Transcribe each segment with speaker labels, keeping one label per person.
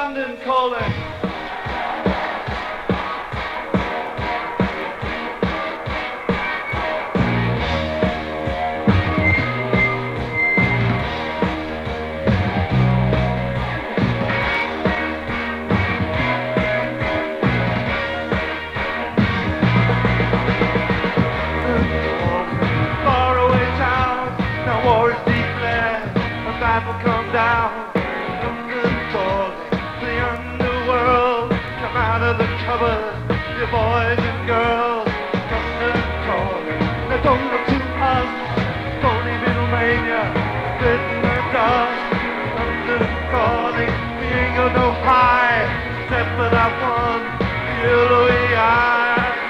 Speaker 1: London calling. Faraway town, now war is declared, a battle come down. London calling, the underworld, come out of the cupboard, you boys and girls. London calling, now don't look to us, phony Middlemania, spitting the dust. London calling, we ain't got no high, except for that one, the yellowy eye.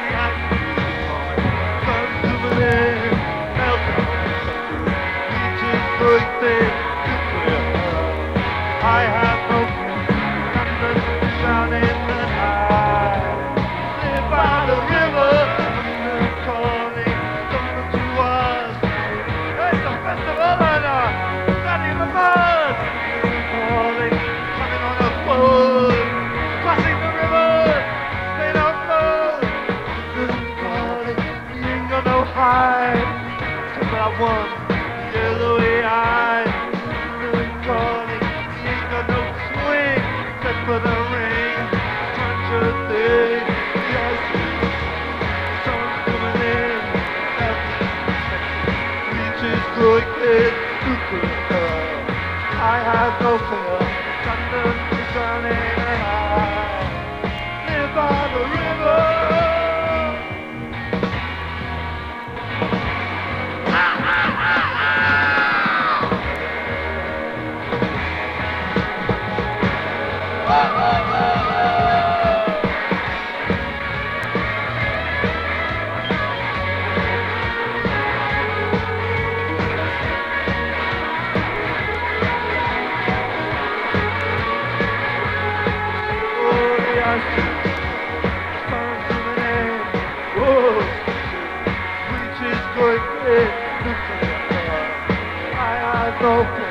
Speaker 1: I have no London down in the night. Live by the river, London calling, don't look to us. It's a festival and standing in the mud. Calling, coming on a boat, crossing the river, stay down float. London calling, we ain't got no hide, except that one yellowy eye. London calling, no swing, except for the ring. Bunch of things, yes, sun's coming in. Reaches crooked, I have no fear. London is shining and I live by the river. I have no